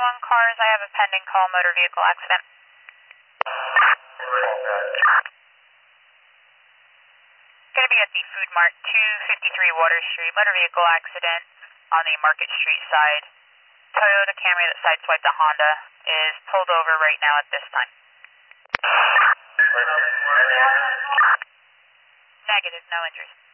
1 cars, I have a pending call, motor vehicle accident. Going to be at the Food Mart, 253 Water Street, motor vehicle accident on the Market Street side. Toyota Camry that sideswiped a Honda is pulled over right now at this time. Negative, no injuries.